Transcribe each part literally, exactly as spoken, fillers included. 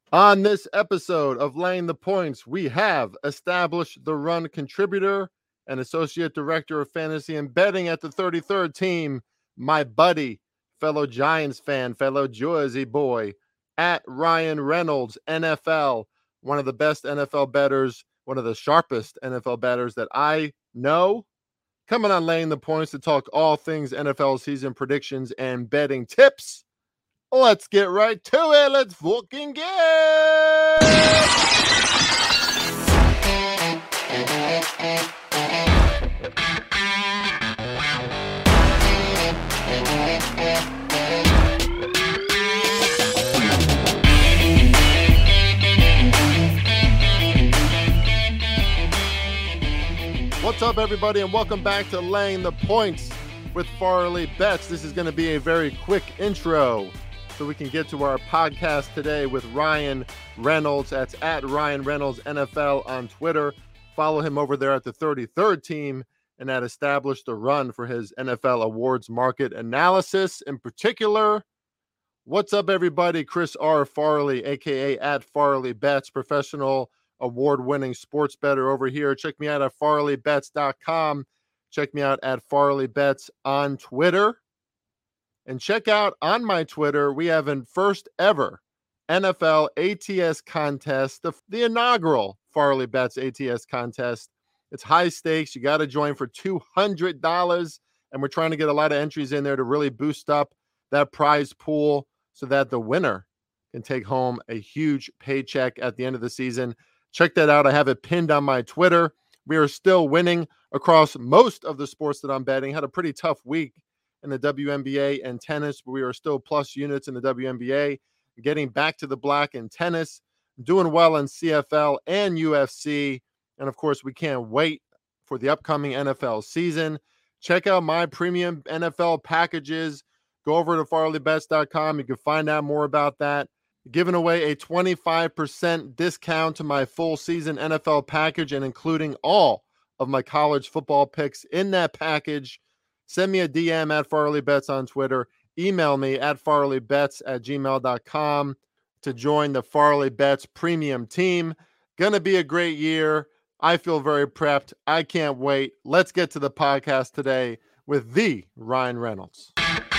On this episode of Laying the Points, we have established the run contributor and associate director of fantasy and betting at the thirty-third team, my buddy, fellow Giants fan, fellow Jersey boy, at Ryan Reynolds, N F L, one of the best N F L bettors, one of the sharpest N F L bettors that I know. Coming on Laying the Points to talk all things N F L season predictions and betting tips. Let's get right to it. Let's fucking get. What's up, everybody, and welcome back to Laying the Points with Farley Bets. This is going to be a very quick intro, so we can get to our podcast today with Ryan Reynolds. That's at Ryan Reynolds N F L on Twitter. Follow him over there at the thirty-third team and that established a run for his N F L awards market analysis in particular. What's up, everybody? Chris R. Farley, a k a at Farley Bets, professional award-winning sports bettor over here. Check me out at farley bets dot com. Check me out at Farley Bets on Twitter. And check out on my Twitter, we have a first ever N F L A T S contest, the, the inaugural Farley Bets A T S contest. It's high stakes. You got to join for two hundred dollars. And we're trying to get a lot of entries in there to really boost up that prize pool so that the winner can take home a huge paycheck at the end of the season. Check that out. I have it pinned on my Twitter. We are still winning across most of the sports that I'm betting. Had a pretty tough week in the W N B A and tennis, but we are still plus units in the W N B A, getting back to the black in tennis, doing well in C F L and U F C. And of course, we can't wait for the upcoming N F L season. Check out my premium N F L packages. Go over to farley bets dot com. You can find out more about that. Giving away a twenty-five percent discount to my full season N F L package and including all of my college football picks in that package. Send me a D M at Farley Bets on Twitter. Email me at farley bets at gmail dot com to join the Farley Bets premium team. Gonna be a great year. I feel very prepped. I can't wait. Let's get to the podcast today with the Ryan Reynolds.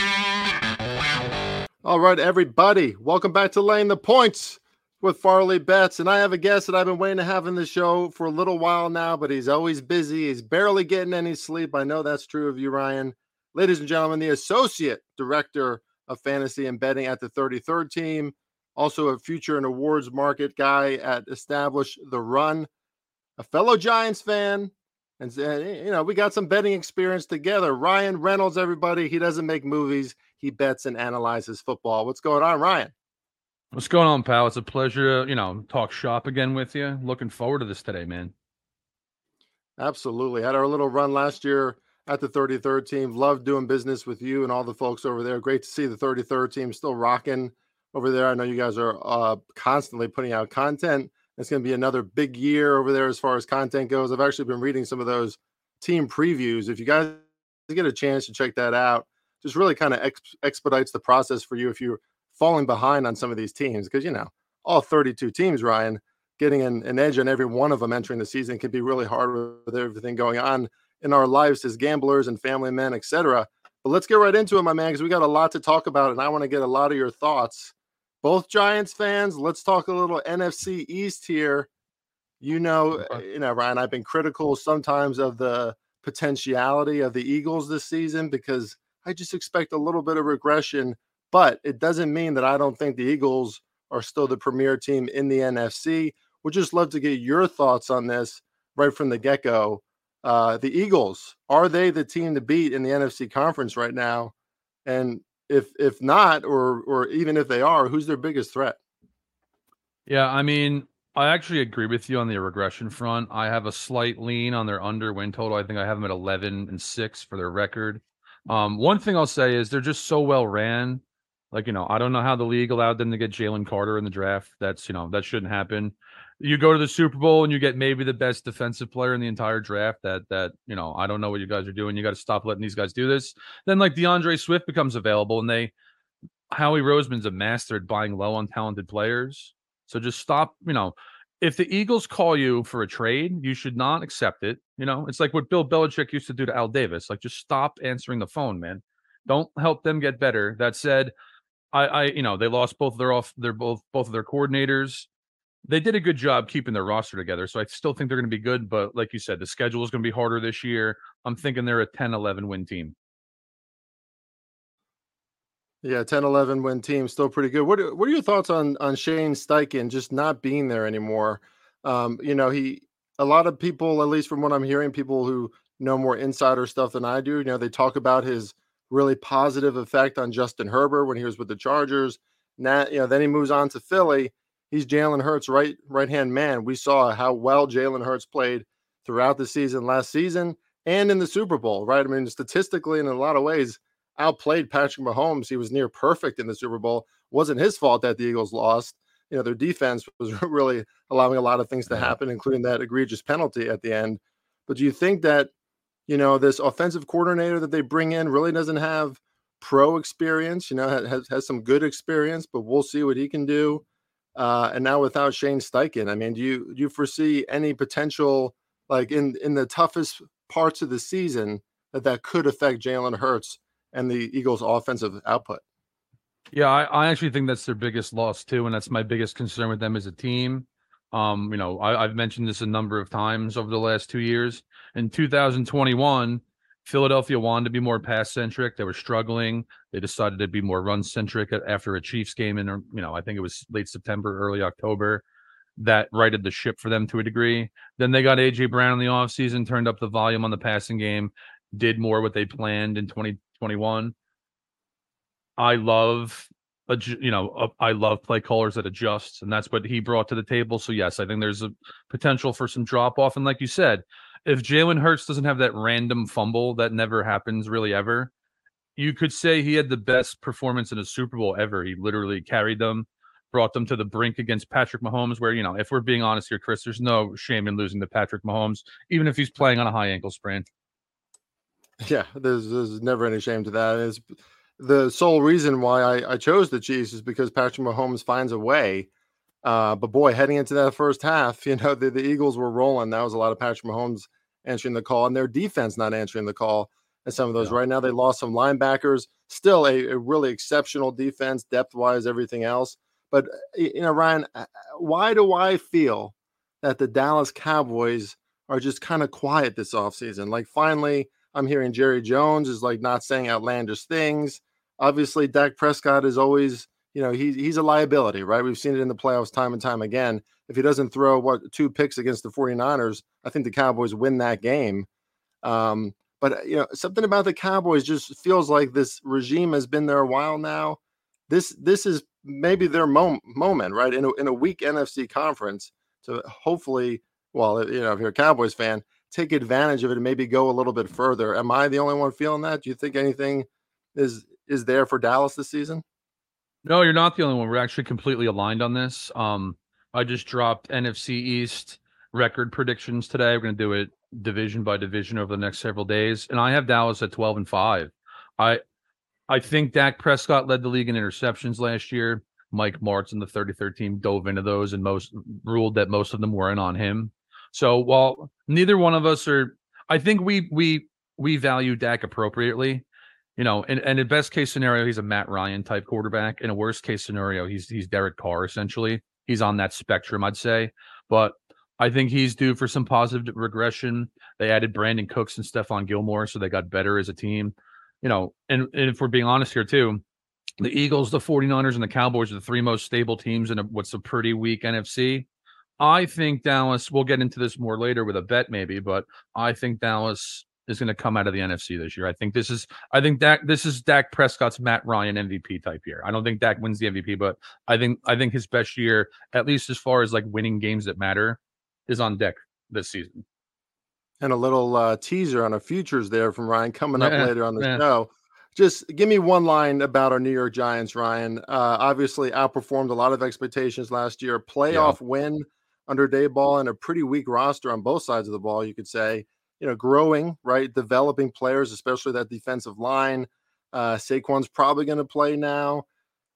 All right, everybody. Welcome back to Laying the Points with Farley Bets. And I have a guest that I've been waiting to have in the show for a little while now, but he's always busy. He's barely getting any sleep. I know that's true of you, Ryan. Ladies and gentlemen, the Associate Director of Fantasy and Betting at the thirty-third team, also a future and awards market guy at Establish the Run, a fellow Giants fan. And, you know, we got some betting experience together. Ryan Reynolds, everybody. He doesn't make movies. He bets and analyzes football. What's going on, Ryan? What's going on, pal? It's a pleasure to, you know, talk shop again with you. Looking forward to this today, man. Absolutely. Had our little run last year at the thirty-third team. Loved doing business with you and all the folks over there. Great to see the thirty-third team still rocking over there. I know you guys are uh, constantly putting out content. It's going to be another big year over there as far as content goes. I've actually been reading some of those team previews. If you guys get a chance to check that out, just really kind of ex- expedites the process for you if you're falling behind on some of these teams. Because, you know, all thirty-two teams, Ryan, getting an, an edge on every one of them entering the season can be really hard with everything going on in our lives as gamblers and family men, et cetera. But let's get right into it, my man, because we got a lot to talk about, and I want to get a lot of your thoughts. Both Giants fans, let's talk a little N F C East here. You know, you know, Ryan, I've been critical sometimes of the potentiality of the Eagles this season because I just expect a little bit of regression, but it doesn't mean that I don't think the Eagles are still the premier team in the N F C. Would just love to get your thoughts on this right from the get-go. Uh, the Eagles, are they the team to beat in the N F C conference right now? And if if not, or or even if they are, who's their biggest threat? Yeah, I mean, I actually agree with you on the regression front. I have a slight lean on their under win total. I think I have them at eleven and six for their record. Um, one thing I'll say is they're just so well ran. Like, you know, I don't know how the league allowed them to get Jalen Carter in the draft. That's, you know, that shouldn't happen. You go to the Super Bowl and you get maybe the best defensive player in the entire draft. That, that you know, I don't know what you guys are doing. You got to stop letting these guys do this. Then, like, DeAndre Swift becomes available, and they, Howie Roseman's a master at buying low on talented players. So just stop, you know, if the Eagles call you for a trade, you should not accept it. You know, it's like what Bill Belichick used to do to Al Davis. Like, just stop answering the phone, man. Don't help them get better. That said, I, I, you know, they lost both their off, they're both both of their coordinators. They did a good job keeping their roster together, so I still think they're going to be good. But like you said, the schedule is going to be harder this year. I'm thinking they're a ten eleven win team. Yeah, ten eleven win team, still pretty good. What are, what are your thoughts on on Shane Steichen just not being there anymore? Um, you know, he a lot of people, at least from what I'm hearing, people who know more insider stuff than I do, you know, they talk about his really positive effect on Justin Herbert when he was with the Chargers. Now, you know, then he moves on to Philly. He's Jalen Hurts' right right hand man. We saw how well Jalen Hurts played throughout the season last season and in the Super Bowl, right? I mean, statistically, and in a lot of ways, outplayed Patrick Mahomes. He was near perfect in the Super Bowl. Wasn't his fault that the Eagles lost. You know, their defense was really allowing a lot of things to happen, including that egregious penalty at the end. But do you think that, you know, this offensive coordinator that they bring in really doesn't have pro experience, you know, has, has some good experience, but we'll see what he can do. Uh, and now without Shane Steichen, I mean, do you, do you foresee any potential, like in, in the toughest parts of the season, that that could affect Jalen Hurts and the Eagles' offensive output? Yeah, I, I actually think that's their biggest loss too, and that's my biggest concern with them as a team. Um, you know, I, I've mentioned this a number of times over the last two years. In two thousand twenty-one, Philadelphia wanted to be more pass centric. They were struggling. They decided to be more run centric after a Chiefs game in, you know, I think it was late September, early October. That righted the ship for them to a degree. Then they got A J Brown in the offseason, turned up the volume on the passing game, did more what they planned in twenty twenty-one. I love, you know, I love play callers that adjust, and that's what he brought to the table. So yes, I think there's a potential for some drop off. And like you said, if Jalen Hurts doesn't have that random fumble that never happens really ever, you could say he had the best performance in a Super Bowl ever. He literally carried them, brought them to the brink against Patrick Mahomes, where, you know, if we're being honest here, Chris, there's no shame in losing to Patrick Mahomes, even if he's playing on a high ankle sprain. Yeah, there's, there's never any shame to that. It's the sole reason why I, I chose the Chiefs is because Patrick Mahomes finds a way. Uh, but boy, heading into that first half, you know, the, the Eagles were rolling. That was a lot of Patrick Mahomes answering the call and their defense not answering the call. And some of those yeah. Right now, they lost some linebackers, still a, a really exceptional defense, depth wise, everything else. But, you know, Ryan, why do I feel that the Dallas Cowboys are just kind of quiet this offseason? Like, finally, I'm hearing Jerry Jones is like not saying outlandish things. Obviously, Dak Prescott is always, you know, he, he's a liability, right? We've seen it in the playoffs time and time again. If he doesn't throw, what, two picks against the 49ers, I think the Cowboys win that game. Um, but, you know, something about the Cowboys just feels like this regime has been there a while now. This this is maybe their mom- moment, right? In a, in a weak N F C conference to hopefully, well, you know, if you're a Cowboys fan, take advantage of it and maybe go a little bit further. Am I the only one feeling that? Do you think anything is is there for Dallas this season? No, you're not the only one. We're actually completely aligned on this. Um, I just dropped N F C East record predictions today. We're going to do it division by division over the next several days, and I have Dallas at twelve and five. I I think Dak Prescott led the league in interceptions last year. Mike Martz and the thirty-third team dove into those and most ruled that most of them weren't on him. So while neither one of us are, I think we we we value Dak appropriately. You know, and, and in best case scenario, he's a Matt Ryan type quarterback. In a worst case scenario, he's he's Derek Carr essentially. He's on that spectrum, I'd say. But I think he's due for some positive regression. They added Brandon Cooks and Stephon Gilmore, so they got better as a team. You know, and, and if we're being honest here too, the Eagles, the 49ers, and the Cowboys are the three most stable teams in a, what's a pretty weak N F C. I think Dallas, we'll get into this more later with a bet maybe, but I think Dallas is going to come out of the N F C this year. I think this is, I think Dak, this is Dak Prescott's Matt Ryan M V P type year. I don't think Dak wins the M V P, but I think, I think his best year, at least as far as like winning games that matter, is on deck this season. And a little uh, teaser on a futures there from Ryan coming up yeah, later on the yeah. show. Just give me one line about our New York Giants, Ryan. Uh, obviously outperformed a lot of expectations last year. Playoff yeah. win under Daboll and a pretty weak roster on both sides of the ball, you could say. You know, growing, right? Developing players, especially that defensive line. Uh, Saquon's probably going to play now.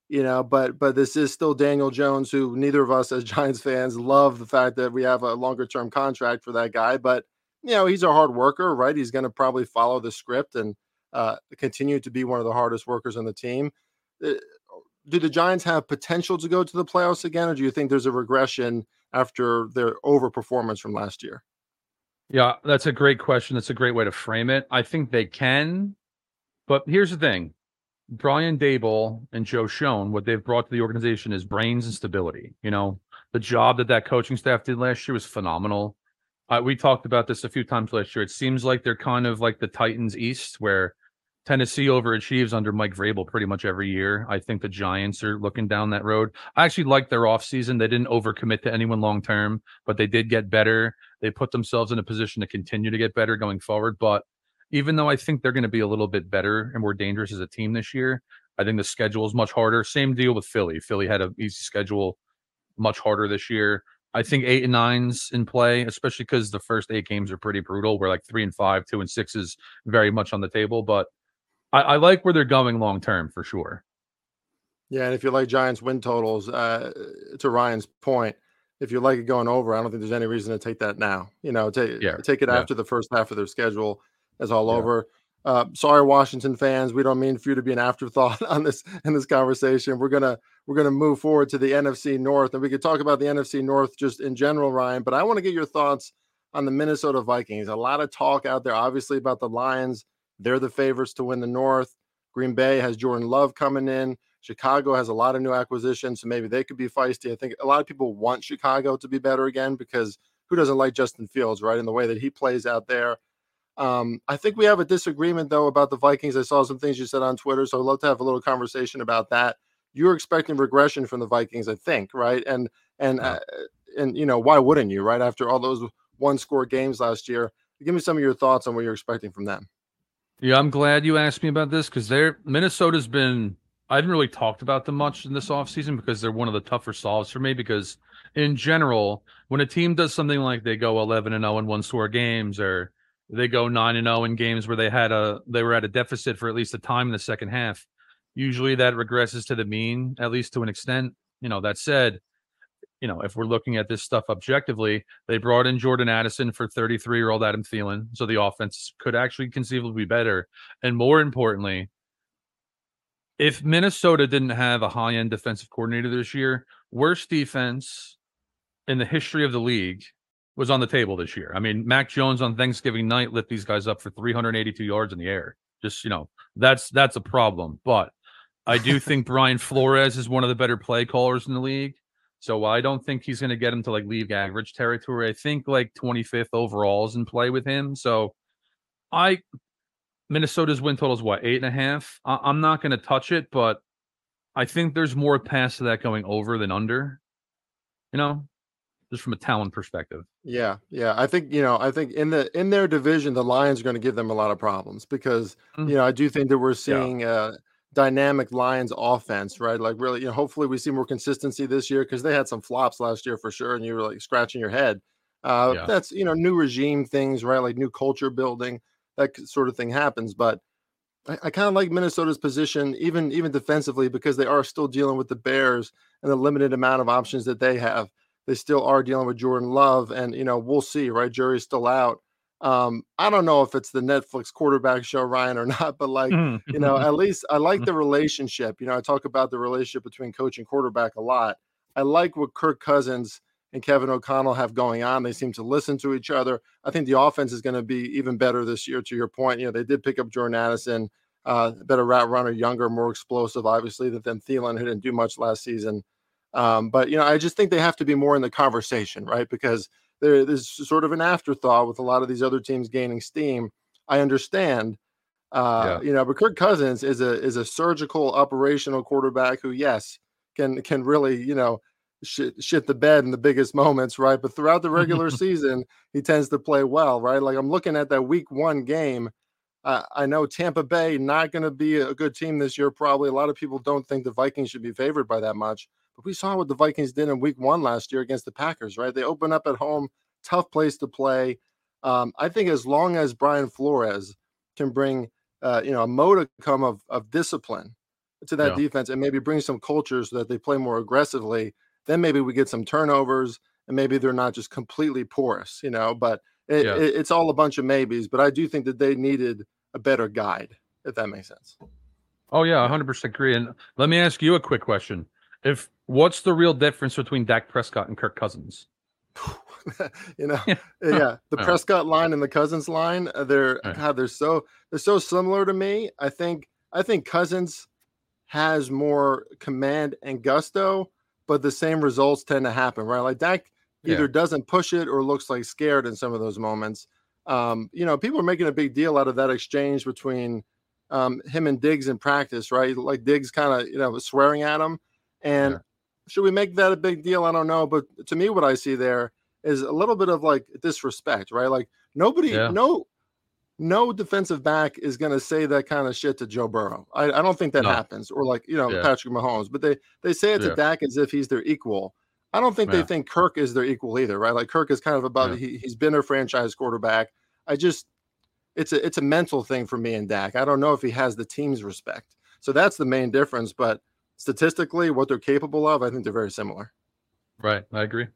you know, but but this is still Daniel Jones, who neither of us as Giants fans love the fact that we have a longer term contract for that guy. But you know, he's a hard worker, right? He's going to probably follow the script and uh, continue to be one of the hardest workers on the team. Uh, do the Giants have potential to go to the playoffs again, or do you think there's a regression after their overperformance from last year? Yeah, that's a great question. That's a great way to frame it. I think they can, but here's the thing. Brian Daboll and Joe Schoen, what they've brought to the organization is brains and stability. You know, the job that that coaching staff did last year was phenomenal. Uh, we talked about this a few times last year. It seems like they're kind of like the Titans East, where Tennessee overachieves under Mike Vrabel pretty much every year. I think the Giants are looking down that road. I actually like their offseason. They didn't overcommit to anyone long term, but they did get better. They put themselves in a position to continue to get better going forward. But even though I think they're going to be a little bit better and more dangerous as a team this year, I think the schedule is much harder. Same deal with Philly. Philly had an easy schedule, much harder this year. I think eight and nines in play, especially because the first eight games are pretty brutal. We're like three and five, two and six is very much on the table. But I, I like where they're going long term for sure. Yeah, and if you like Giants win totals, uh, to Ryan's point, if you like it going over, I don't think there's any reason to take that now. You know, take Yeah, take it yeah, after the first half of their schedule is all yeah. over. Uh, sorry, Washington fans, we don't mean for you to be an afterthought on this in this conversation. We're gonna we're gonna move forward to the N F C North, and we could talk about the N F C North just in general, Ryan. But I want to get your thoughts on the Minnesota Vikings. A lot of talk out there, obviously, about the Lions. They're the favorites to win the North. Green Bay has Jordan Love coming in. Chicago has a lot of new acquisitions, so maybe they could be feisty. I think a lot of people want Chicago to be better again because who doesn't like Justin Fields, right? In the way that he plays out there. Um, I think we have a disagreement, though, about the Vikings. I saw some things you said on Twitter, so I'd love to have a little conversation about that. You're expecting regression from the Vikings, I think, right? And and Yeah. uh, and you know, why wouldn't you, right? After all those one-score games last year, give me some of your thoughts on what you're expecting from them. Yeah, I'm glad you asked me about this because they're Minnesota's been I haven't really talked about them much in this offseason because they're one of the tougher solves for me because in general, when a team does something like they go eleven and oh in one score games or they go nine and oh in games where they had a they were at a deficit for at least a time in the second half, usually that regresses to the mean, at least to an extent. You know, that said, you know, if we're looking at this stuff objectively, they brought in Jordan Addison for thirty-three-year-old Adam Thielen, so the offense could actually conceivably be better. And more importantly, if Minnesota didn't have a high-end defensive coordinator this year, worst defense in the history of the league was on the table this year. I mean, Mac Jones on Thanksgiving night lit these guys up for three hundred eighty-two yards in the air. Just, you know, that's that's a problem. But I do think Brian Flores is one of the better play callers in the league. So I don't think he's going to get him to like league average territory. I think like twenty-fifth overall is in play with him. So I Minnesota's win total is what, eight and a half? I, I'm not going to touch it, but I think there's more past to that going over than under, you know, just from a talent perspective. Yeah, yeah. I think, you know, I think in the in their division, the Lions are going to give them a lot of problems because, Mm, you know, I do think that we're yeah. seeing a dynamic Lions offense, right? Like really, you know, hopefully we see more consistency this year because they had some flops last year for sure, and you were like scratching your head. Uh, Yeah. that's, you know, new regime things, right? Like new culture building, that k- sort of thing happens. But I, I kind of like Minnesota's position, even even defensively, because they are still dealing with the Bears and the limited amount of options that they have. They still are dealing with Jordan Love, and you know we'll see. Right, jury's still out. Um, I don't know if it's the Netflix quarterback show, Ryan, or not, but like you know, at least I like the relationship. You know, I talk about the relationship between coach and quarterback a lot. I like what Kirk Cousins and Kevin O'Connell have going on. They seem to listen to each other. I think the offense is going to be even better this year. To your point, you know, they did pick up Jordan Addison, uh, better route runner, younger, more explosive, obviously, than Thielen, who didn't do much last season. Um, but, you know, I just think they have to be more in the conversation, right? Because there, there's sort of an afterthought with a lot of these other teams gaining steam. I understand, uh, Yeah. you know, but Kirk Cousins is a is a surgical, operational quarterback who, yes, can can really, you know, shit, shit the bed in the biggest moments, right? But throughout the regular season, he tends to play well, right? Like I'm looking at that week one game. Uh, I know Tampa Bay not going to be a good team this year. Probably a lot of people don't think the Vikings should be favored by that much. But we saw what the Vikings did in week one last year against the Packers, right? They open up at home, tough place to play. Um, I think as long as Brian Flores can bring, uh, you know, a modicum of, of discipline to that Yeah. defense and maybe bring some culture so that they play more aggressively, then maybe we get some turnovers and maybe they're not just completely porous, you know, but it, Yeah. it, it's all a bunch of maybes, but I do think that they needed a better guide, if that makes sense. Oh yeah, Yeah. one hundred percent agree. And let me ask you a quick question. If what's the real difference between Dak Prescott and Kirk Cousins? you know, Yeah. yeah, the Oh, Prescott line and the Cousins line, uh, they're right. God, they're so they're so similar to me. I think I think Cousins has more command and gusto, but the same results tend to happen, right? Like Dak Yeah. either doesn't push it or looks like scared in some of those moments. Um, you know, people are making a big deal out of that exchange between um, him and Diggs in practice, right? Like Diggs kind of, you know, was swearing at him. And Yeah. should we make that a big deal? I don't know. But to me, what I see there is a little bit of like disrespect, right? Like nobody, Yeah. no no defensive back is going to say that kind of shit to Joe Burrow. I, I don't think that No. happens, or like, you know, Yeah. Patrick Mahomes, but they, they say it to Yeah. Dak as if he's their equal. I don't think they Yeah. think Kirk is their equal either, right? Like Kirk is kind of about, Yeah. he, he's been a franchise quarterback. I just, it's a, it's a mental thing for me and Dak. I don't know if he has the team's respect. So that's the main difference, but statistically what they're capable of, I think they're very similar. Right. I agree.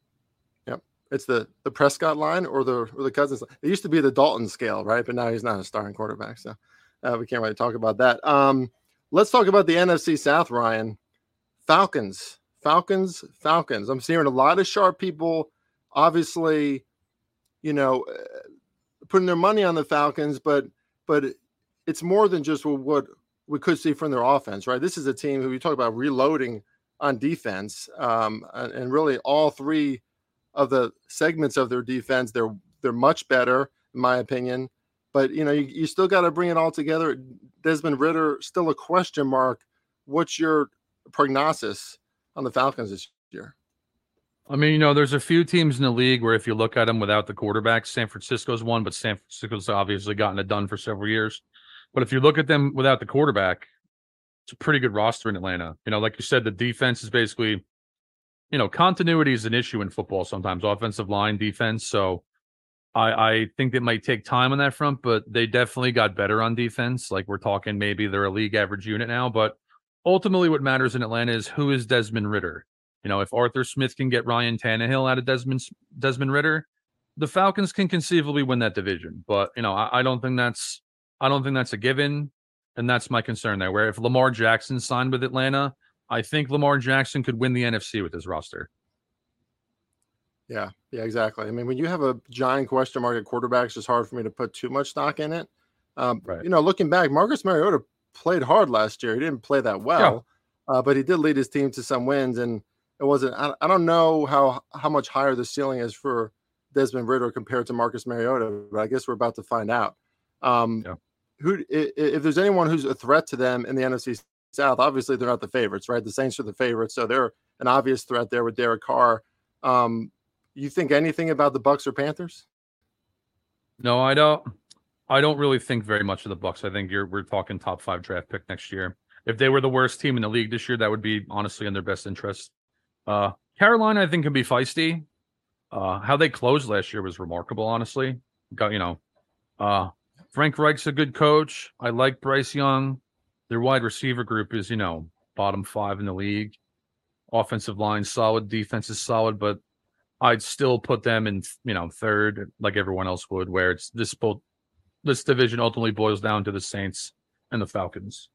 It's the the Prescott line or the or the Cousins. It used to be the Dalton scale, right? But now he's not a starting quarterback, so uh, we can't really talk about that. Um, let's talk about the N F C South, Ryan. Falcons, Falcons, Falcons. I'm seeing a lot of sharp people, obviously, you know, uh, putting their money on the Falcons, but but it's more than just what we could see from their offense, right? This is a team who we talk about reloading on defense, um, and, and really all three of the segments of their defense, they're they're much better, in my opinion. But you know, you, you still got to bring it all together. Desmond Ridder, still a question mark. What's your prognosis on the Falcons this year? I mean, you know, there's a few teams in the league where if you look at them without the quarterback, San Francisco's one, but San Francisco's obviously gotten it done for several years. But if you look at them without the quarterback, it's a pretty good roster in Atlanta. You know, like you said, the defense is basically, you know, continuity is an issue in football sometimes, offensive line, defense. So I, I think it might take time on that front, but they definitely got better on defense. Like we're talking maybe they're a league average unit now, but ultimately what matters in Atlanta is who is Desmond Ridder. You know, if Arthur Smith can get Ryan Tannehill out of Desmond Desmond Ridder, the Falcons can conceivably win that division. But you know, I, I don't think that's I don't think that's a given, and that's my concern there. Where if Lamar Jackson signed with Atlanta, I think Lamar Jackson could win the N F C with his roster. Yeah, yeah, exactly. I mean, when you have a giant question mark at quarterback, it's just hard for me to put too much stock in it. Um, Right. You know, looking back, Marcus Mariota played hard last year. He didn't play that well, yeah. uh, but he did lead his team to some wins. And it wasn't. I, I don't know how how much higher the ceiling is for Desmond Ridder compared to Marcus Mariota, but I guess we're about to find out. Um, Yeah. Who, if, if there's anyone who's a threat to them in the N F C South, obviously they're not the favorites, right? The Saints are the favorites, so they're an obvious threat there with Derek Carr. Um, You think anything about the Bucks or Panthers? No, I don't. I don't really think very much of the Bucks. I think you're we're talking top five draft pick next year. If they were the worst team in the league this year, that would be honestly in their best interest. Uh, Carolina, I think, can be feisty. Uh, how they closed last year was remarkable, honestly. Got you know, uh, Frank Reich's a good coach. I like Bryce Young. Their wide receiver group is, you know, bottom five in the league. Offensive line solid, defense is solid, but I'd still put them in, you know, third, like everyone else would, where it's this both this division ultimately boils down to the Saints and the Falcons.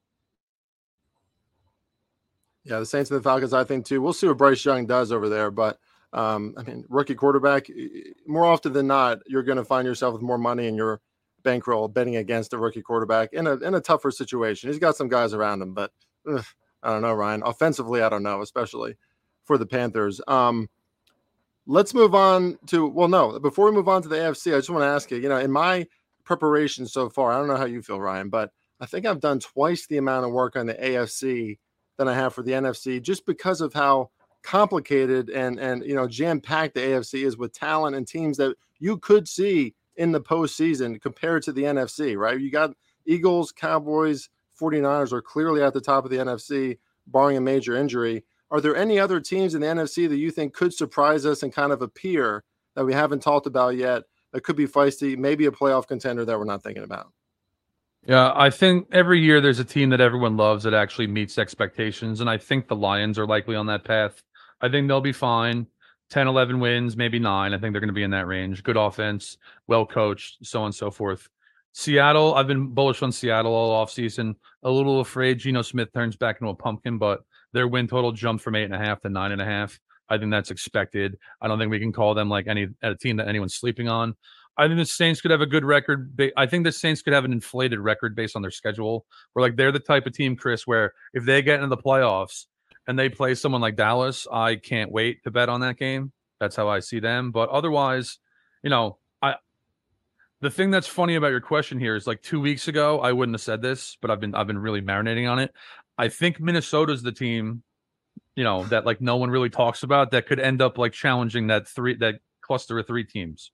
Yeah, the Saints and the Falcons, I think too. We'll see what Bryce Young does over there, but um, I mean, rookie quarterback. More often than not, you're going to find yourself with more money in your bankroll betting against a rookie quarterback in a in a tougher situation. He's got some guys around him, but ugh, I don't know, Ryan. Offensively, I don't know, especially for the Panthers. Um, Let's move on to, well, no, before we move on to the A F C, I just want to ask you, you know, in my preparation so far, I don't know how you feel, Ryan, but I think I've done twice the amount of work on the A F C than I have for the N F C, just because of how complicated and, and, you know, jam-packed the A F C is with talent and teams that you could see in the postseason compared to the N F C, right? You got Eagles, Cowboys, 49ers are clearly at the top of the N F C, barring a major injury. Are there any other teams in the N F C that you think could surprise us and kind of appear that we haven't talked about yet that could be feisty, maybe a playoff contender that we're not thinking about? Yeah, I think every year there's a team that everyone loves that actually meets expectations, and I think the Lions are likely on that path. I think they'll be fine. ten, eleven wins, maybe nine. I think they're going to be in that range. Good offense, well coached, so on and so forth. Seattle, I've been bullish on Seattle all offseason. A little afraid Geno Smith turns back into a pumpkin, but their win total jumped from eight and a half to nine and a half. I think that's expected. I don't think we can call them like any a team that anyone's sleeping on. I think the Saints could have a good record. I think the Saints could have an inflated record based on their schedule. Where like they're the type of team, Chris, where if they get into the playoffs and they play someone like Dallas, I can't wait to bet on that game. That's how I see them. But otherwise, you know, I the thing that's funny about your question here is like two weeks ago, I wouldn't have said this, but I've been I've been really marinating on it. I think Minnesota's the team, you know, that like no one really talks about that could end up like challenging that three that cluster of three teams.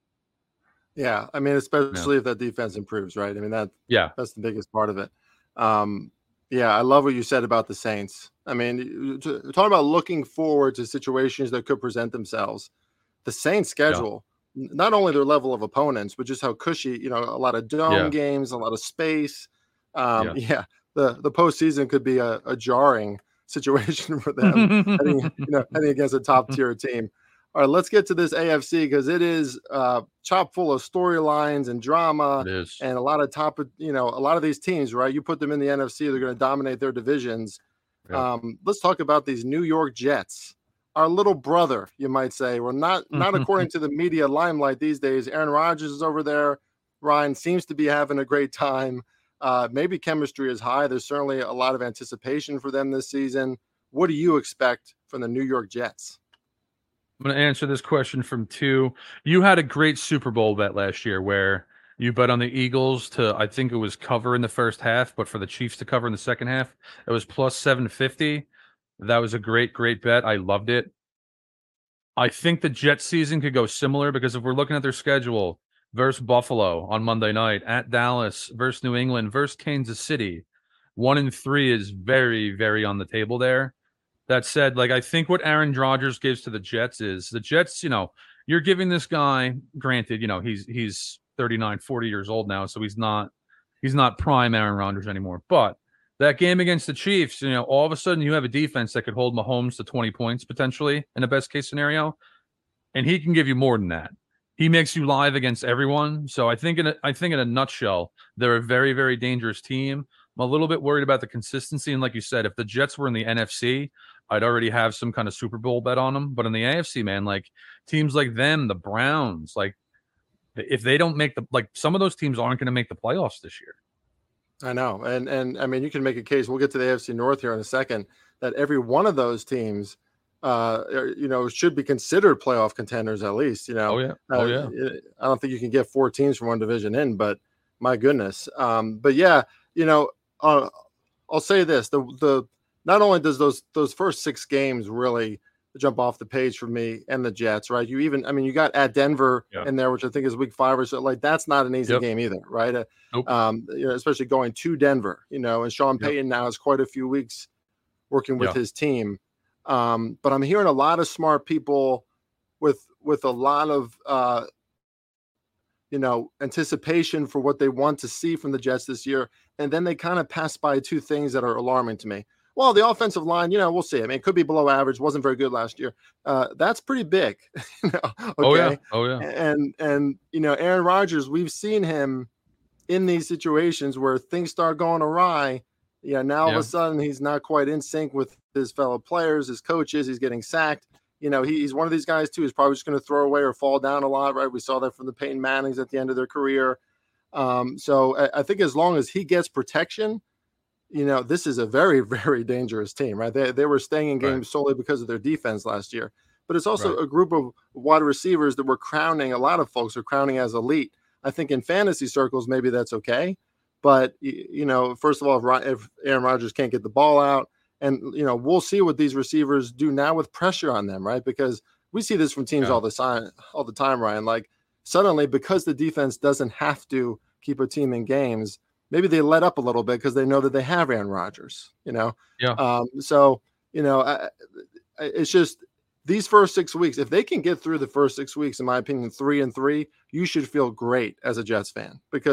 Yeah, I mean, especially yeah. if that defense improves, right? I mean, that yeah, that's the biggest part of it. Um, yeah, I love what you said about the Saints. I mean, talking about looking forward to situations that could present themselves. The Saints' schedule, yeah. not only their level of opponents, but just how cushy, you know, a lot of dome yeah. games, a lot of space. Um, yeah. yeah, the the postseason could be a, a jarring situation for them, heading, you know, heading against a top tier team. All right, let's get to this A F C because it is uh, chock full of storylines and drama and a lot of top, you know, a lot of these teams, right? You put them in the N F C, they're going to dominate their divisions. Yeah. Um, let's talk about these New York Jets, our little brother, you might say. Well, not not according to the media limelight these days. Aaron Rodgers is over there. Ryan seems to be having a great time. Uh, maybe chemistry is high. There's certainly a lot of anticipation for them this season. What do you expect from the New York Jets? I'm going to answer this question from two. You had a great Super Bowl bet last year where you bet on the Eagles to, I think it was cover in the first half, but for the Chiefs to cover in the second half, it was plus seven fifty. That was a great, great bet. I loved it. I think the Jets season could go similar because if we're looking at their schedule versus Buffalo on Monday night, at Dallas versus New England versus Kansas City, one and three is very, very on the table there. That said, like, I think what Aaron Rodgers gives to the Jets is the Jets, you know, you're giving this guy, granted, you know, he's he's thirty-nine, forty years old now, so he's not he's not prime Aaron Rodgers anymore. But that game against the Chiefs, you know, all of a sudden you have a defense that could hold Mahomes to twenty points potentially in a best case scenario, and he can give you more than that. He makes you live against everyone. So I think in a, I think in a nutshell, they're a very, very dangerous team. I'm a little bit worried about the consistency, and like you said, if the Jets were in the N F C, I'd already have some kind of Super Bowl bet on them. But in the A F C, man, like teams like them, the Browns, like if they don't make the, like some of those teams aren't going to make the playoffs this year. I know. And, and I mean, you can make a case, we'll get to the A F C North here in a second, that every one of those teams, uh, you know, should be considered playoff contenders at least, you know. Oh, yeah. Oh, yeah. Uh, I don't think you can get four teams from one division in, but my goodness. Um, but yeah, you know, uh, I'll say this, the, the, not only does those those first six games really jump off the page for me and the Jets, right? You even, I mean, you got at Denver yeah. in there, which I think is week five or so. Like that's not an easy yep. game either, right? Uh, nope. Um, you know, especially going to Denver, you know, and Sean Payton yep. now has quite a few weeks working with yeah. his team. Um, but I'm hearing a lot of smart people with with a lot of uh, you know, anticipation for what they want to see from the Jets this year, and then they kind of pass by two things that are alarming to me. Well, the offensive line, you know, we'll see. I mean, it could be below average. Wasn't very good last year. Uh, that's pretty big. you know, okay? Oh yeah. Oh yeah. And and you know, Aaron Rodgers, we've seen him in these situations where things start going awry. Yeah. Now all yeah. of a sudden he's not quite in sync with his fellow players, his coaches. He's getting sacked. You know, he, he's one of these guys too. He's probably just going to throw away or fall down a lot. Right. We saw that from the Peyton Mannings at the end of their career. Um, so I, I think as long as he gets protection, you know, this is a very, very dangerous team, right? They, they were staying in games right. solely because of their defense last year. But it's also right. a group of wide receivers that we're crowning, a lot of folks are crowning as elite. I think in fantasy circles, maybe that's okay. But, you know, first of all, if, if Aaron Rodgers can't get the ball out, and, you know, we'll see what these receivers do now with pressure on them, right? Because we see this from teams yeah. all the time, all the time, Ryan. Like, suddenly, because the defense doesn't have to keep a team in games, maybe they let up a little bit because they know that they have Aaron Rodgers, you know? Yeah. Um, so, you know, I, it's just these first six weeks, if they can get through the first six weeks, in my opinion, three and three, you should feel great as a Jets fan because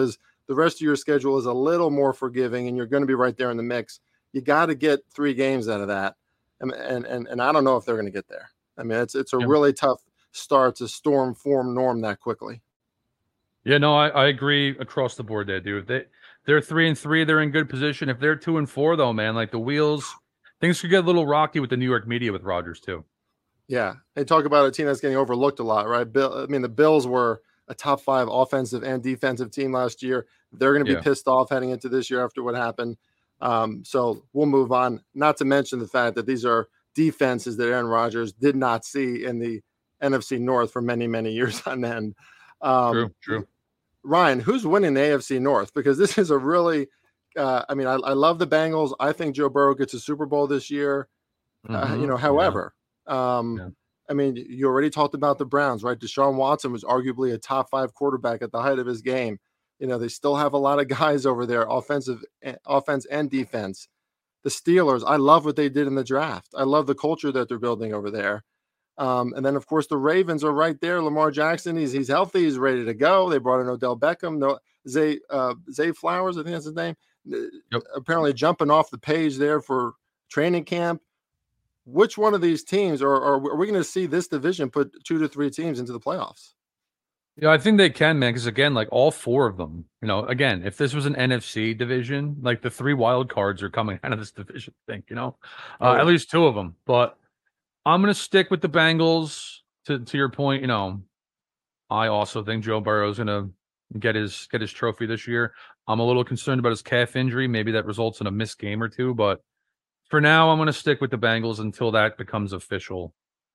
the rest of your schedule is a little more forgiving, and you're going to be right there in the mix. You got to get three games out of that, and and and, and I don't know if they're going to get there. I mean, it's it's a Yeah. really tough start to storm form norm that quickly. Yeah, no, I, I agree across the board there, dude. They they're three and three, they're in good position. If they're two and four, though, man, like the wheels, things could get a little rocky with the New York media with Rodgers too. Yeah, they talk about a team that's getting overlooked a lot, right? Bill, I mean, the Bills were a top five offensive and defensive team last year. They're going to be Yeah. pissed off heading into this year after what happened. Um, so we'll move on. Not to mention the fact that these are defenses that Aaron Rodgers did not see in the N F C North for many, many years on end. Um, True, true. Ryan, who's winning the A F C North? Because this is a really, uh, I mean, I, I love the Bengals. I think Joe Burrow gets a Super Bowl this year. Uh, Mhm. you know, Yeah. however, um, Yeah. I mean, you already talked about the Browns, right? Deshaun Watson was arguably a top five quarterback at the height of his game. You know, they still have a lot of guys over there, offensive, offense and defense. The Steelers, I love what they did in the draft. I love the culture that they're building over there. Um, and then, of course, the Ravens are right there. Lamar Jackson, he's he's healthy, he's ready to go. They brought in Odell Beckham, no Zay uh, Zay Flowers, I think that's his name. Yep. Apparently, jumping off the page there for training camp. Which one of these teams, or, or are we going to see this division put two to three teams into the playoffs? Yeah, I think they can, man. Because again, like all four of them, you know, again, if this was an N F C division, like the three wild cards are coming out of this division. I think, you know, uh, Oh, yeah. at least two of them. But I'm gonna stick with the Bengals. To to your point, you know, I also think Joe Burrow's gonna get his get his trophy this year. I'm a little concerned about his calf injury. Maybe that results in a missed game or two, but for now, I'm gonna stick with the Bengals until that becomes official.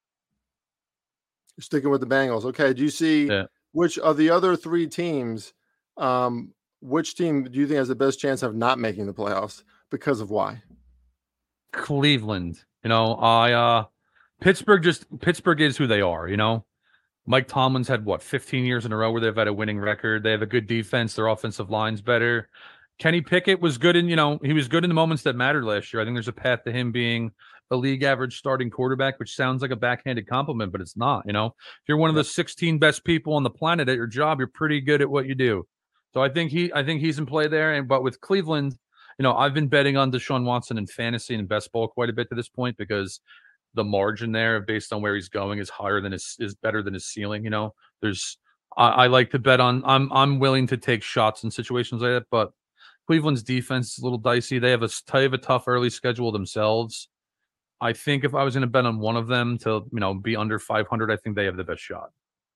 You're sticking with the Bengals. Okay. Do you see Yeah. which of the other three teams, um, which team do you think has the best chance of not making the playoffs? Because of why? Cleveland. You know, I uh Pittsburgh just Pittsburgh is who they are, you know. Mike Tomlin's had what fifteen years in a row where they've had a winning record. They have a good defense, their offensive line's better. Kenny Pickett was good in, you know, he was good in the moments that mattered last year. I think there's a path to him being a league average starting quarterback, which sounds like a backhanded compliment, but it's not, you know. If you're one of the sixteen best people on the planet at your job, you're pretty good at what you do. So I think he I think he's in play there. And but with Cleveland, you know, I've been betting on Deshaun Watson in fantasy and best ball quite a bit to this point because the margin there based on where he's going is higher than his is better than his ceiling. You know, there's I, I like to bet on I'm I'm willing to take shots in situations like that, but Cleveland's defense is a little dicey. They have a they have a tough early schedule themselves. I think if I was going to bet on one of them to, you know, be under five hundred, I think they have the best shot.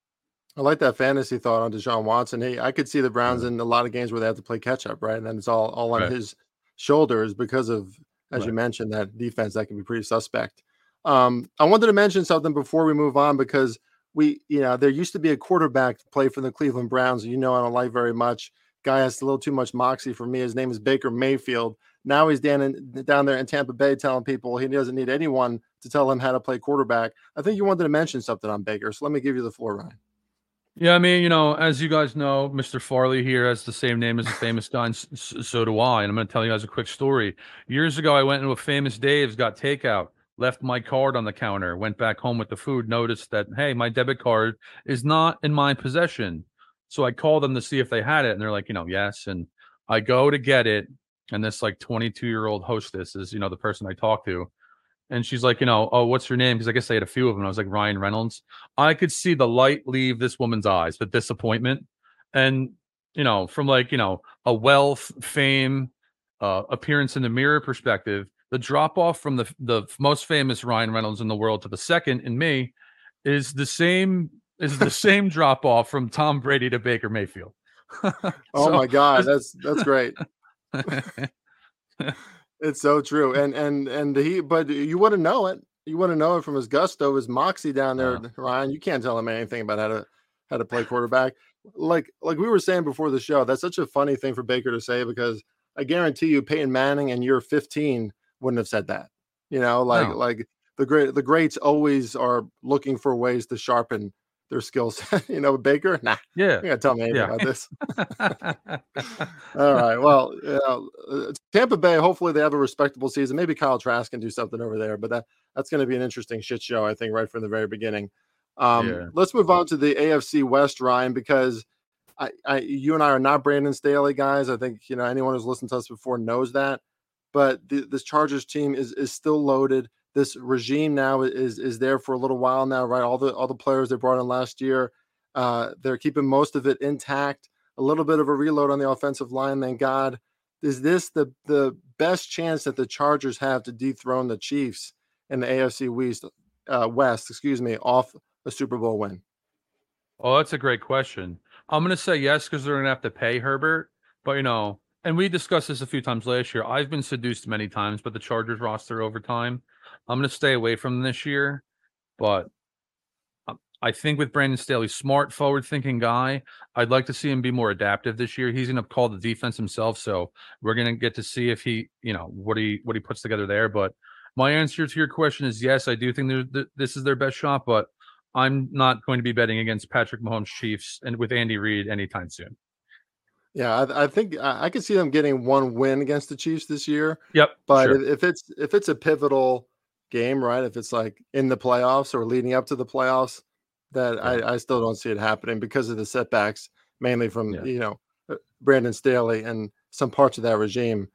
I like that fantasy thought on Deshaun Watson. Hey, I could see the Browns Yeah. in a lot of games where they have to play catch up, right? And then it's all, all on Right. his shoulders because of, as Right. you mentioned, that defense that can be pretty suspect. Um, I wanted to mention something before we move on because we, you know, there used to be a quarterback to play for the Cleveland Browns. You know, I don't like very much. Guy has a little too much moxie for me. His name is Baker Mayfield. Now he's down in, down there in Tampa Bay telling people he doesn't need anyone to tell him how to play quarterback. I think you wanted to mention something on Baker, so let me give you the floor, Ryan. Yeah, I mean, you know, as you guys know, Mister Farley here has the same name as a famous guy, and s- so do I. And I'm going to tell you guys a quick story. Years ago, I went into a famous Dave's, got takeout, left my card on the counter, went back home with the food, noticed that, hey, my debit card is not in my possession. So I called them to see if they had it, and they're like, you know, yes. And I go to get it, and this like twenty-two year old hostess is, you know, the person I talked to. And she's like, you know, oh, what's your name? Because I guess they had a few of them. I was like, Ryan Reynolds. I could see the light leave this woman's eyes, the disappointment. And, you know, from like, you know, a wealth, fame, uh, appearance in the mirror perspective, the drop off from the the most famous Ryan Reynolds in the world to the second in me is the same is the same drop off from Tom Brady to Baker Mayfield. Oh So- my God, that's that's great. It's so true. And and and he, but you wouldn't know it. You wouldn't know it from his gusto, his moxie down there, No. Ryan. You can't tell him anything about how to how to play quarterback. Like like we were saying before the show, that's such a funny thing for Baker to say because I guarantee you, Peyton Manning and you're fifteen wouldn't have said that. You know, like No. like the great the greats always are looking for ways to sharpen their skills. You know, Baker, nah, Yeah. you gotta tell me anything Yeah. about this. All right. Well, you know, uh, Tampa Bay, hopefully they have a respectable season. Maybe Kyle Trask can do something over there, but that, that's going to be an interesting shit show, I think, right from the very beginning. Um, Yeah. Let's move on to the A F C West, Ryan, because I, I, you and I are not Brandon Staley guys. I think you know anyone who's listened to us before knows that. But the, this Chargers team is is still loaded. This regime now is is there for a little while now, right? All the all the players they brought in last year, uh, they're keeping most of it intact. A little bit of a reload on the offensive line, thank God. Is this the the best chance that the Chargers have to dethrone the Chiefs in the A F C West, uh, West, excuse me, off a Super Bowl win? Oh, that's a great question. I'm going to say yes because they're going to have to pay Herbert. But, you know, and we discussed this a few times last year. I've been seduced many times by the Chargers roster over time. I'm going to stay away from them this year. But I think with Brandon Staley, smart, forward-thinking guy, I'd like to see him be more adaptive this year. He's going to call the defense himself, so we're going to get to see if he, you know, what he what he puts together there. But my answer to your question is yes. I do think th- this is their best shot, but I'm not going to be betting against Patrick Mahomes Chiefs and with Andy Reid anytime soon. Yeah, I, I think I, I could see them getting one win against the Chiefs this year. Yep, but sure. if, if it's if it's a pivotal game, right? If it's like in the playoffs or leading up to the playoffs, that yeah. I, I still don't see it happening because of the setbacks, mainly from yeah. you know Brandon Staley and some parts of that regime.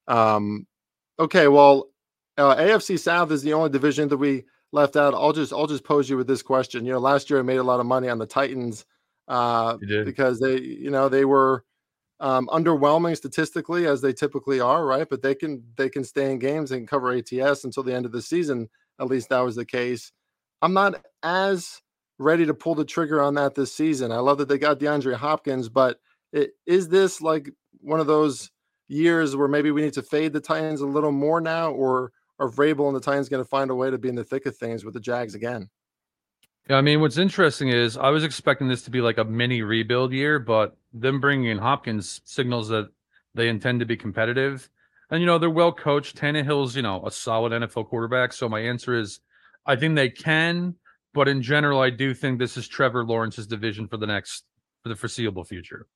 Um, okay, well, uh, A F C South is the only division that we left out. I'll just I'll just pose you with this question. You know, last year I made a lot of money on the Titans uh, because they you know they were um, underwhelming statistically as they typically are, right? But they can they can stay in games and cover A T S until the end of the season. At least that was the case. I'm not as ready to pull the trigger on that this season. I love that they got DeAndre Hopkins, but it, is this like one of those years where maybe we need to fade the Titans a little more now, or are Vrabel and the Titans going to find a way to be in the thick of things with the Jags again? Yeah, I mean, what's interesting is I was expecting this to be like a mini rebuild year, but them bringing in Hopkins signals that they intend to be competitive. And, you know, they're well coached. Tannehill's, you know, a solid N F L quarterback. So my answer is I think they can. But in general, I do think this is Trevor Lawrence's division for the next, for the foreseeable future.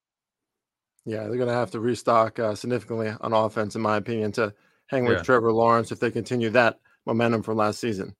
Yeah, they're going to have to restock uh, significantly on offense, in my opinion, to hang with yeah. Trevor Lawrence if they continue that momentum from last season.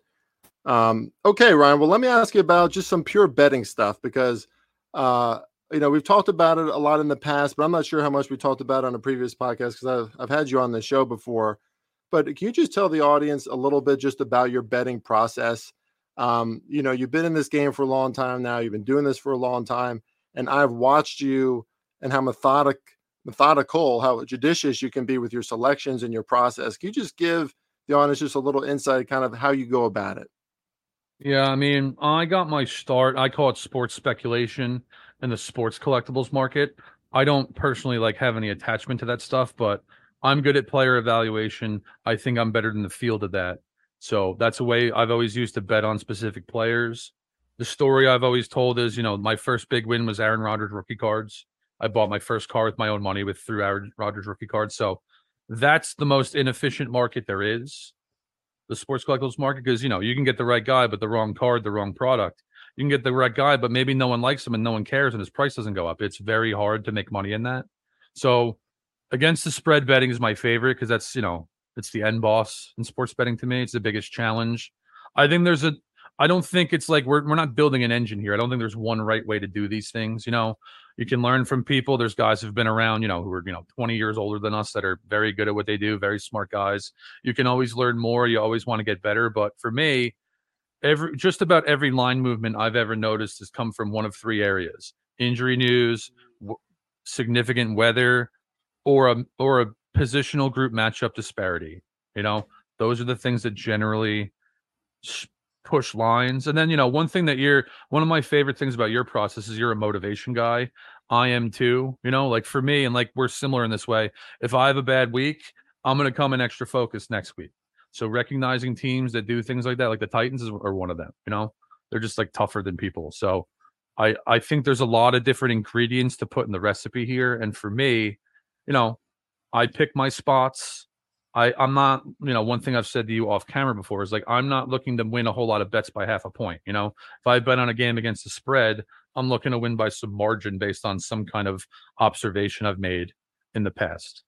Um, okay, Ryan, well, let me ask you about just some pure betting stuff because, uh, you know, we've talked about it a lot in the past, but I'm not sure how much we talked about on a previous podcast because I've, I've had you on the show before. But can you just tell the audience a little bit just about your betting process? Um, you know, you've been in this game for a long time now. You've been doing this for a long time, and I've watched you and how methodic, methodical, how judicious you can be with your selections and your process. Can you just give the audience just a little insight, kind of how you go about it? Yeah, I mean, I got my start. I call it sports speculation in the sports collectibles market. I don't personally like have any attachment to that stuff, but I'm good at player evaluation. I think I'm better than the field at that. So that's a way I've always used to bet on specific players. The story I've always told is, you know, my first big win was Aaron Rodgers rookie cards. I bought my first car with my own money with through Aaron Rodgers rookie cards. So that's the most inefficient market there is, the sports collectibles market, because, you know, you can get the right guy, but the wrong card, the wrong product. You can get the right guy, but maybe no one likes him and no one cares and his price doesn't go up. It's very hard to make money in that. So against the spread betting is my favorite because that's, you know, it's the end boss in sports betting to me. It's the biggest challenge. I think there's a, I don't think it's like we're we're not building an engine here. I don't think there's one right way to do these things. You know, you can learn from people. There's guys who've been around, you know, who are, you know, twenty years older than us that are very good at what they do, very smart guys. You can always learn more. You always want to get better. But for me, every just about every line movement I've ever noticed has come from one of three areas: injury news, w- significant weather, or a or a positional group matchup disparity. You know, those are the things that generally push lines. And then, you know, one thing that you're one of my favorite things about your process is you're a motivation guy. I am too, you know, like for me, and like we're similar in this way. If I have a bad week, I'm going to come in extra focused next week. So recognizing teams that do things like that, like the Titans are one of them, you know, they're just like tougher than people. So I, I think there's a lot of different ingredients to put in the recipe here. And for me, you know, I pick my spots. I, I'm not, you know, one thing I've said to you off camera before is like, I'm not looking to win a whole lot of bets by half a point. You know, if I bet on a game against the spread, I'm looking to win by some margin based on some kind of observation I've made in the past.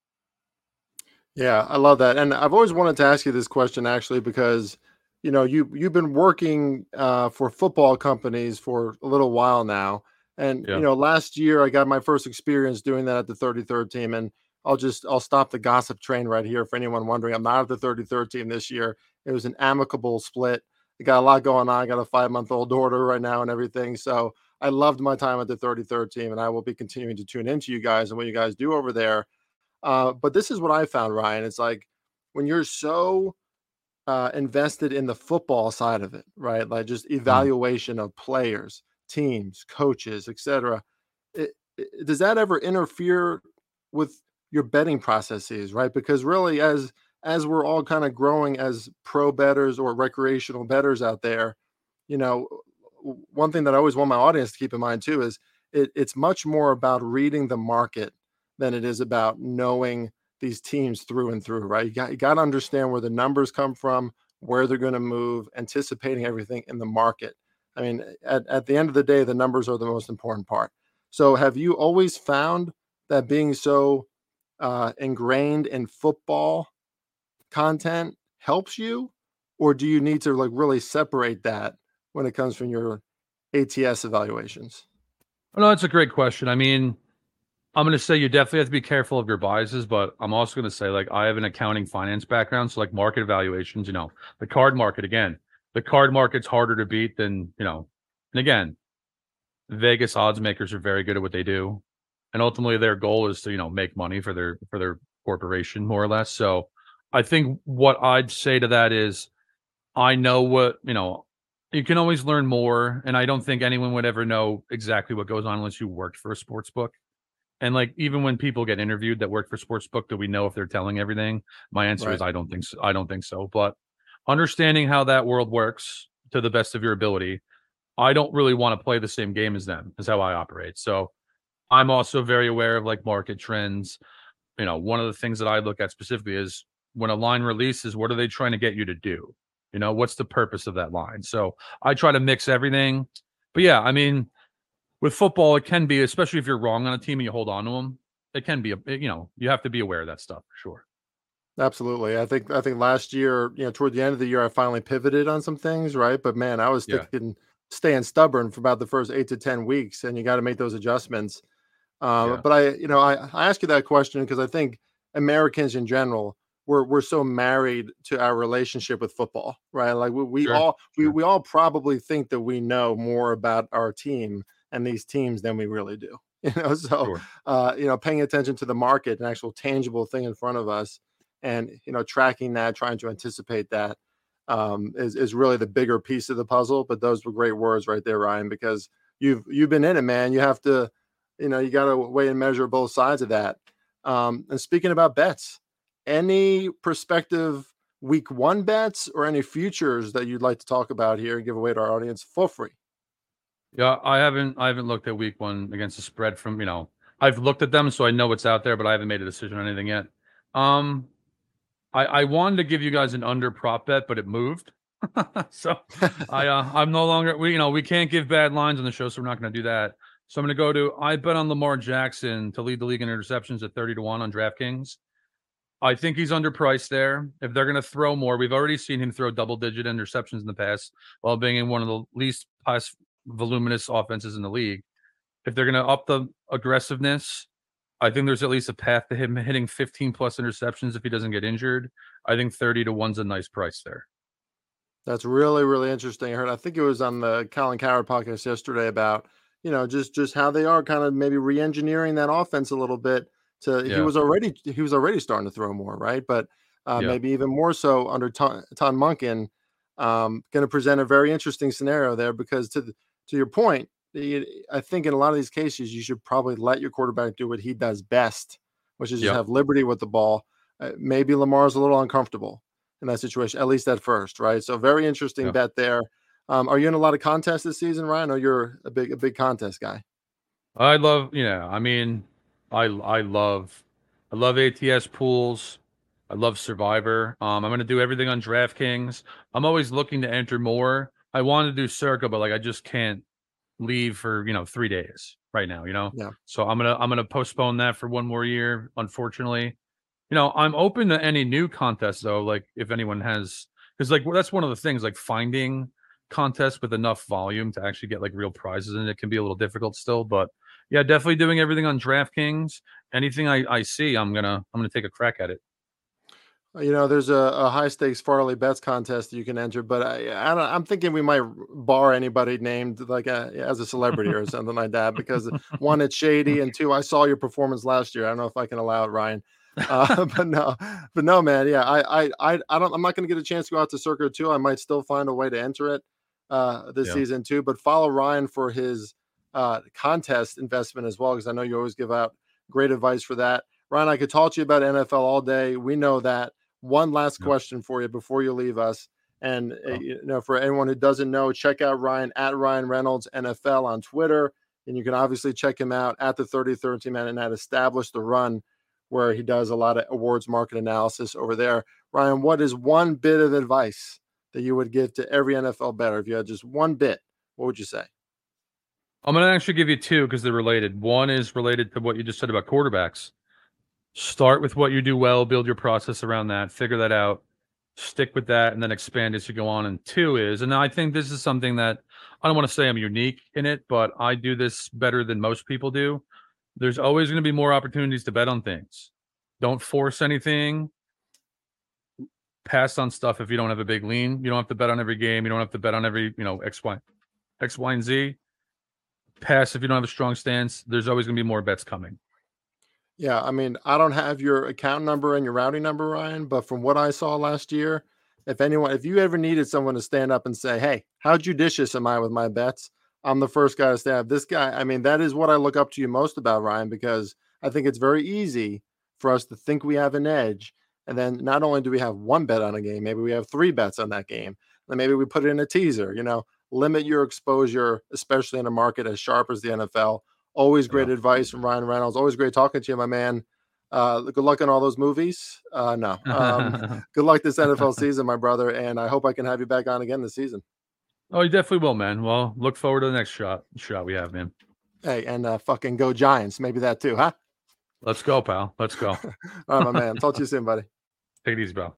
Yeah, I love that. And I've always wanted to ask you this question actually, because, you know, you, you've been working uh, for football companies for a little while now. And, you Yeah. know, last year I got my first experience doing that at the thirty-third team. And I'll just, I'll stop the gossip train right here for anyone wondering. I'm not at the thirty-third team this year. It was an amicable split. I got a lot going on. I got a five month old daughter right now and everything. So I loved my time at the thirty-third team, and I will be continuing to tune into you guys and what you guys do over there. Uh, but this is what I found, Ryan. It's like when you're so uh, invested in the football side of it, right? Like just Mm. evaluation of players, teams, coaches, et cetera. It, it, does that ever interfere with your betting processes, right? Because really, as as we're all kind of growing as pro bettors or recreational bettors out there, you know, w- one thing that I always want my audience to keep in mind too is it, it's much more about reading the market than it is about knowing these teams through and through, right? You got you got to understand where the numbers come from, where they're going to move, anticipating everything in the market. I mean, at, at the end of the day, the numbers are the most important part. So, have you always found that being so uh, ingrained in football content helps you, or do you need to like really separate that when it comes from your A T S evaluations? Well, no, that's a great question. I mean, I'm going to say you definitely have to be careful of your biases, but I'm also going to say, like, I have an accounting finance background. So, like, market evaluations, you know, the card market, again, the card market's harder to beat than, you know, and again, Vegas odds makers are very good at what they do. And ultimately, their goal is to, you know, make money for their, for their corporation, more or less. So, I think what I'd say to that is, I know what, you know, you can always learn more. And I don't think anyone would ever know exactly what goes on unless you worked for a sports book. And, like, even when people get interviewed that work for sportsbook, do we know if they're telling everything? My answer is Right. I don't think so. I don't think so. But understanding how that world works to the best of your ability, I don't really want to play the same game as them, is how I operate. So I'm also very aware of like market trends. You know, one of the things that I look at specifically is when a line releases, what are they trying to get you to do? You know, what's the purpose of that line? So I try to mix everything. But yeah, I mean, with football, it can be, especially if you're wrong on a team and you hold on to them, it can be, a, you know, you have to be aware of that stuff for sure. Absolutely. I think I think last year, you know, toward the end of the year, I finally pivoted on some things, right? But man, I was Yeah. sticking, staying stubborn for about the first eight to ten weeks, and you got to make those adjustments. Um, Yeah. but I, you know, I, I ask you that question because I think Americans in general, we're we're so married to our relationship with football, right? Like we, we Sure. all we, Sure. we all probably think that we know more about our team and these teams than we really do. You know, so Sure. uh, you know, paying attention to the market, an actual tangible thing in front of us, and you know, tracking that, trying to anticipate that um, is is really the bigger piece of the puzzle. But those were great words right there, Ryan, because you've you've been in it, man. You have to, you know, you got to weigh and measure both sides of that. Um, and speaking about bets, any prospective week one bets or any futures that you'd like to talk about here and give away to our audience for free? Yeah. I haven't, I haven't looked at week one against the spread from, you know, I've looked at them, so I know what's out there, but I haven't made a decision on anything yet. Um, I, I wanted to give you guys an under prop bet, but it moved. so I uh, I'm no longer we you know we can't give bad lines on the show, so we're not going to do that. So I'm going to go to I bet on Lamar Jackson to lead the league in interceptions at thirty to one on DraftKings. I think he's underpriced there. If they're going to throw more, we've already seen him throw double digit interceptions in the past while being in one of the least pass voluminous offenses in the league. If they're going to up the aggressiveness, I think there's at least a path to him hitting fifteen plus interceptions if he doesn't get injured. I think thirty to one's a nice price there. That's really, really interesting. I heard, I think it was on the Colin Cowherd podcast yesterday about, you know, just just how they are kind of maybe re-engineering that offense a little bit. To he Yeah. was already he was already starting to throw more, right? But uh, Yeah. maybe even more so under Ton, Ton Munkin, um, going to present a very interesting scenario there because to the, to your point, the, I think in a lot of these cases you should probably let your quarterback do what he does best, which is just Yep. have liberty with the ball. Uh, maybe Lamar's a little uncomfortable in that situation, at least at first, right? So very interesting Yeah. bet there. Um, are you in a lot of contests this season, Ryan? Or you're a big a big contest guy? I love, yeah, I mean, I I love I love A T S pools. I love Survivor. Um, I'm gonna do everything on DraftKings. I'm always looking to enter more. I want to do Circa, but like I just can't leave for, you know, three days right now, you know? Yeah, So I'm gonna I'm gonna postpone that for one more year, unfortunately. You know, I'm open to any new contests though, like if anyone has because like well, that's one of the things, like finding contests with enough volume to actually get like real prizes, and it can be a little difficult still. But yeah, definitely doing everything on DraftKings. Anything I, I see, I'm gonna I'm gonna take a crack at it. You know, there's a, a high stakes Farley Bets contest you can enter, but I, I don't, I'm thinking we might bar anybody named like a, as a celebrity or something like that, because one, it's shady, and two, I saw your performance last year. I don't know if I can allow it, Ryan. Uh, but no, but no, man. Yeah, I, I, I, I don't. I'm not going to get a chance to go out to Circa two. I might still find a way to enter it uh, this Yeah. season too. But follow Ryan for his uh, contest investment as well, because I know you always give out great advice for that. Ryan, I could talk to you about N F L all day. We know that. One last Yeah. question for you before you leave us. And, uh, Oh. you know, for anyone who doesn't know, check out Ryan at Ryan Reynolds N F L on Twitter. And you can obviously check him out at the thirty-third Team and at Establish the Run, where he does a lot of awards market analysis over there. Ryan, what is one bit of advice that you would give to every N F L bettor? If you had just one bit, what would you say? I'm going to actually give you two because they're related. One is related to what you just said about quarterbacks. Start with what you do well, build your process around that, figure that out, stick with that, and then expand as you go on. And two is, and I think this is something that I don't want to say I'm unique in it, but I do this better than most people do. There's always going to be more opportunities to bet on things. Don't force anything. Pass on stuff if you don't have a big lean. You don't have to bet on every game. You don't have to bet on every, you know, X, Y, X, Y, and Z. Pass if you don't have a strong stance. There's always going to be more bets coming. Yeah, I mean, I don't have your account number and your routing number, Ryan, but from what I saw last year, if anyone, if you ever needed someone to stand up and say, hey, how judicious am I with my bets? I'm the first guy to stand up. This guy, I mean, that is what I look up to you most about, Ryan, because I think it's very easy for us to think we have an edge. And then not only do we have one bet on a game, maybe we have three bets on that game. And maybe we put it in a teaser, you know, limit your exposure, especially in a market as sharp as the N F L. Always great yeah. advice from Ryan Reynolds. Always great talking to you, my man. Uh, good luck on all those movies. Uh, no, um, good luck this N F L season, my brother. And I hope I can have you back on again this season. Oh, you definitely will, man. Well, look forward to the next shot shot we have, man. Hey, and uh, fucking go Giants. Maybe that too, huh? Let's go, pal. Let's go. All right, my man. Talk to you soon, buddy. Take it easy, bro.